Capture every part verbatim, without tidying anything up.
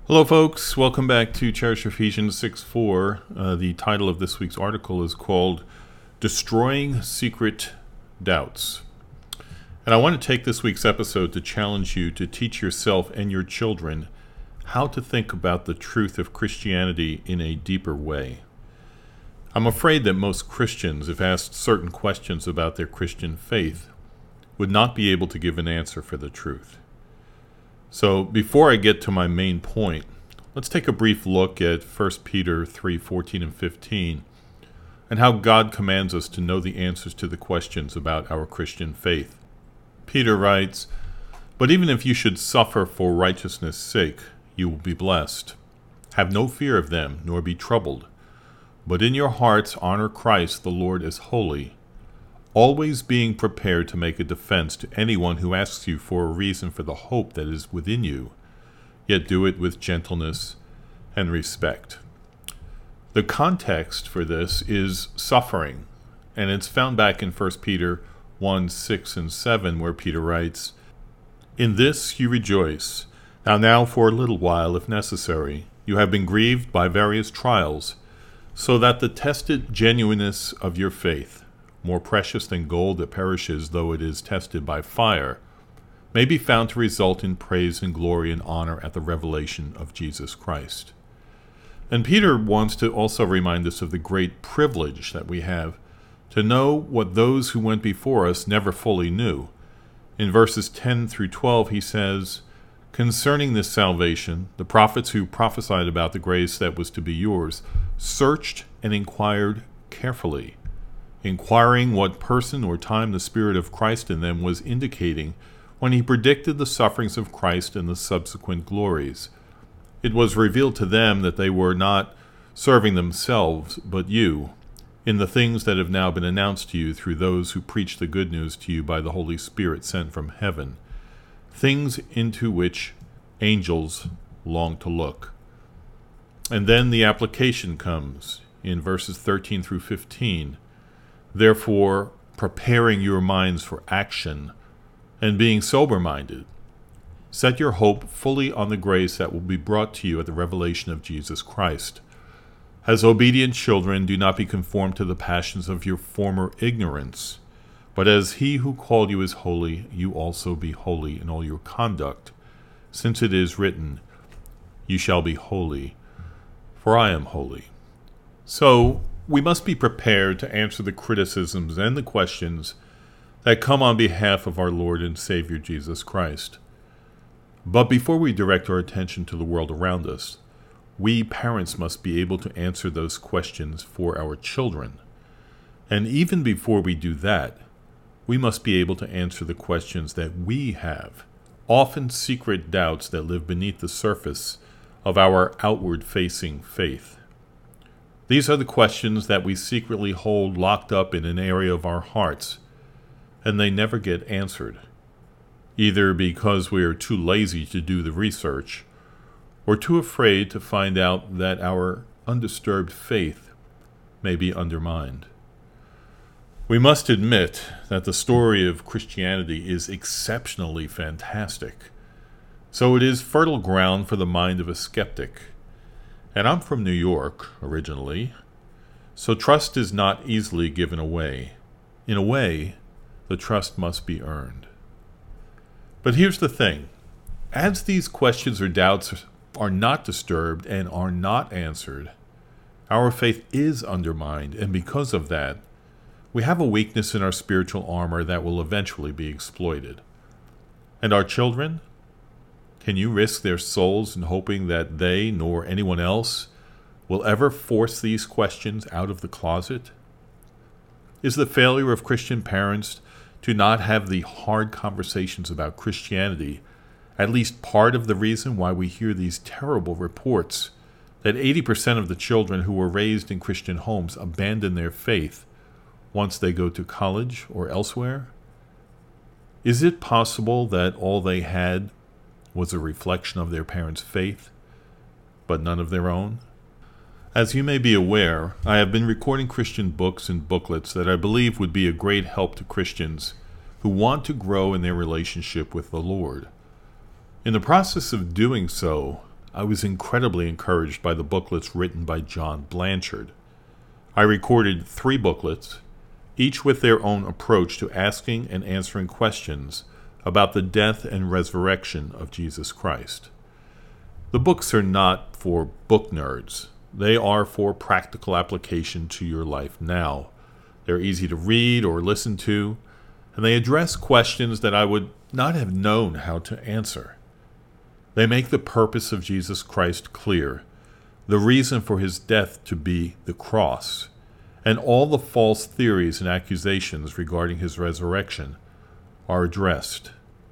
Hello, folks. Welcome back to Cherish Ephesians six four. Uh, the title of this week's article is called Destroying Secret Doubts. And I want to take this week's episode to challenge you to teach yourself and your children how to think about the truth of Christianity in a deeper way. I'm afraid that most Christians, if asked certain questions about their Christian faith, would not be able to give an answer for the truth. So before I get to my main point, let's take a brief look at First Peter three fourteen and fifteen and how God commands us to know the answers to the questions about our Christian faith. Peter writes, "But even if you should suffer for righteousness' sake, you will be blessed. Have no fear of them, nor be troubled. But in your hearts honor Christ the Lord as holy, always being prepared to make a defense to anyone who asks you for a reason for the hope that is within you, yet do it with gentleness and respect." The context for this is suffering, and it's found back in First Peter one, six, and seven, where Peter writes, "In this you rejoice, now now for a little while, if necessary, you have been grieved by various trials, so that the tested genuineness of your faith, more precious than gold that perishes though it is tested by fire, may be found to result in praise and glory and honor at the revelation of Jesus Christ." And Peter wants to also remind us of the great privilege that we have to know what those who went before us never fully knew. In verses ten through twelve he says, "Concerning this salvation, the prophets who prophesied about the grace that was to be yours searched and inquired carefully, inquiring what person or time the Spirit of Christ in them was indicating when he predicted the sufferings of Christ and the subsequent glories. It was revealed to them that they were not serving themselves, but you, in the things that have now been announced to you through those who preach the good news to you by the Holy Spirit sent from heaven, things into which angels long to look." And then the application comes in verses thirteen through fifteen. "Therefore, preparing your minds for action, and being sober-minded, set your hope fully on the grace that will be brought to you at the revelation of Jesus Christ. As obedient children, do not be conformed to the passions of your former ignorance, but as he who called you is holy, you also be holy in all your conduct, since it is written, 'You shall be holy, for I am holy.'" So, we must be prepared to answer the criticisms and the questions that come on behalf of our Lord and Savior Jesus Christ. But before we direct our attention to the world around us, we parents must be able to answer those questions for our children. And even before we do that, we must be able to answer the questions that we have, often secret doubts that live beneath the surface of our outward-facing faith. These are the questions that we secretly hold locked up in an area of our hearts, and they never get answered, either because we are too lazy to do the research, or too afraid to find out that our undisturbed faith may be undermined. We must admit that the story of Christianity is exceptionally fantastic, so it is fertile ground for the mind of a skeptic. And I'm from New York, originally, so trust is not easily given away. In a way, the trust must be earned. But here's the thing. As these questions or doubts are not disturbed and are not answered, our faith is undermined, and because of that, we have a weakness in our spiritual armor that will eventually be exploited. And our children? Can you risk their souls in hoping that they, nor anyone else, will ever force these questions out of the closet? Is the failure of Christian parents to not have the hard conversations about Christianity at least part of the reason why we hear these terrible reports that eighty percent of the children who were raised in Christian homes abandon their faith once they go to college or elsewhere? Is it possible that all they had was a reflection of their parents' faith, but none of their own? As you may be aware, I have been recording Christian books and booklets that I believe would be a great help to Christians who want to grow in their relationship with the Lord. In the process of doing so, I was incredibly encouraged by the booklets written by John Blanchard. I recorded three booklets, each with their own approach to asking and answering questions about the death and resurrection of Jesus Christ. The books are not for book nerds. They are for practical application to your life now. They're easy to read or listen to, and they address questions that I would not have known how to answer. They make the purpose of Jesus Christ clear, the reason for his death to be the cross, and all the false theories and accusations regarding his resurrection are addressed.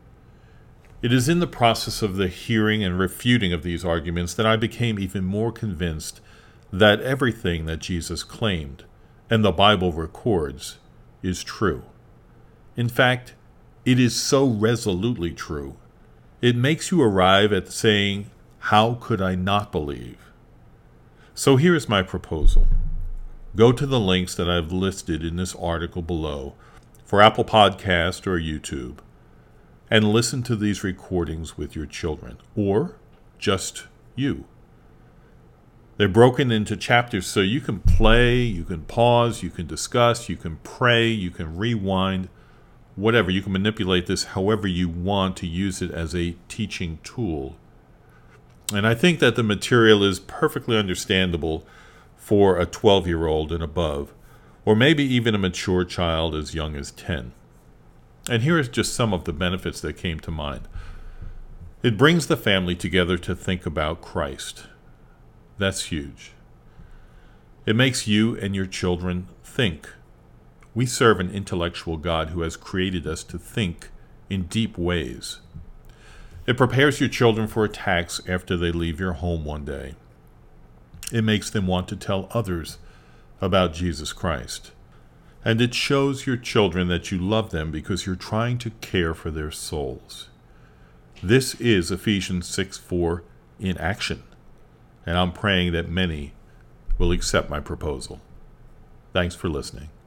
It is in the process of the hearing and refuting of these arguments that I became even more convinced that everything that Jesus claimed and the Bible records is true. In fact, it is so resolutely true, it makes you arrive at saying, "How could I not believe?" So here is my proposal. Go to the links that I've listed in this article below for Apple Podcast or YouTube, and listen to these recordings with your children, or just you. They're broken into chapters so you can play, you can pause, you can discuss, you can pray, you can rewind, whatever. You can manipulate this however you want to use it as a teaching tool. And I think that the material is perfectly understandable for a twelve-year-old and above, or maybe even a mature child as young as ten. And here is just some of the benefits that came to mind. It brings the family together to think about Christ. That's huge. It makes you and your children think. We serve an intellectual God who has created us to think in deep ways. It prepares your children for attacks after they leave your home one day. It makes them want to tell others about Jesus Christ. And it shows your children that you love them because you're trying to care for their souls. This is Ephesians six four in action, and I'm praying that many will accept my proposal. Thanks for listening.